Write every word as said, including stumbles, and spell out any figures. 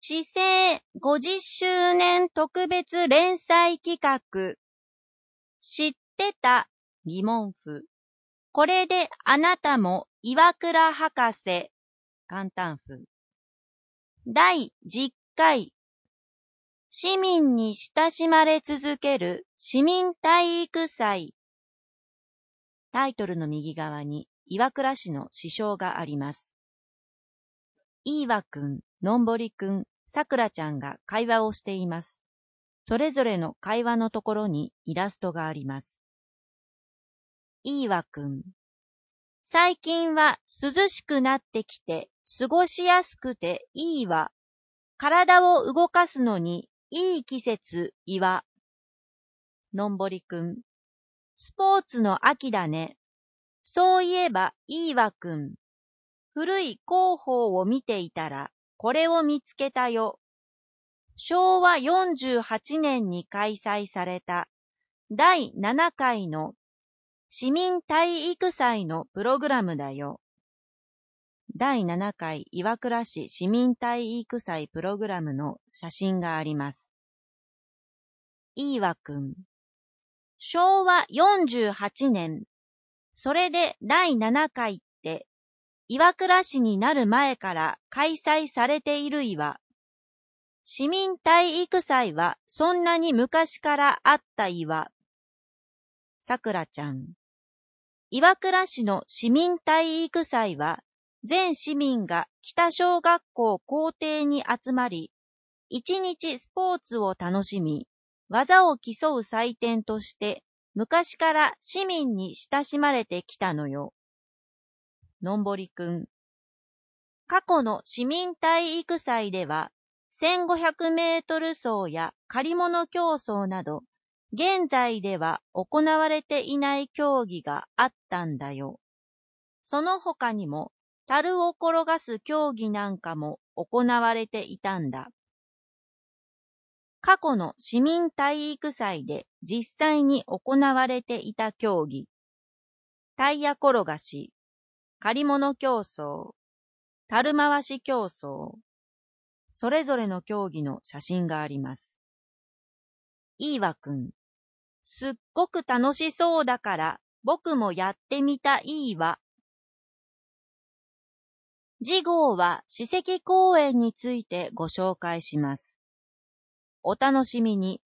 市政ごじゅっしゅうねん特別連載企画。知ってた疑問符。これであなたも岩倉博士。簡単符。だいじゅっかい。市民に親しまれ続ける市民体育祭。タイトルの右側に岩倉市の市章があります。いいわくん、のんぼりくん、さくらちゃんが会話をしています。それぞれの会話のところにイラストがあります。いいわくん。最近は涼しくなってきて過ごしやすくていいわ。体を動かすのにいい季節いわ。のんぼりくん。スポーツの秋だね。そういえばいいわくん。古い広報を見ていたらこれを見つけたよ。しょうわよんじゅうはちねんに開催されただいななかいの市民体育祭のプログラムだよ。だいななかい岩倉市市民体育祭プログラムの写真があります。いいわくん。しょうわよんじゅうはちねん。それでだいななかいって岩倉市になる前から開催されているいわ。市民体育祭はそんなに昔からあったいわ。さくらちゃん。岩倉市の市民体育祭は全市民が北小学校校庭に集まり、一日スポーツを楽しみ、技を競う祭典として昔から市民に親しまれてきたのよ。のんぼりくん。過去の市民体育祭では、せんごひゃくメートル走や借り物競争など、現在では行われていない競技があったんだよ。その他にも、樽を転がす競技なんかも行われていたんだ。過去の市民体育祭で実際に行われていた競技。タイヤ転がし、借り物競争、樽回し競争。それぞれの競技の写真があります。いいわくん。すっごく楽しそうだから、僕もやってみたいわ。次号は史跡公園についてご紹介します。お楽しみに。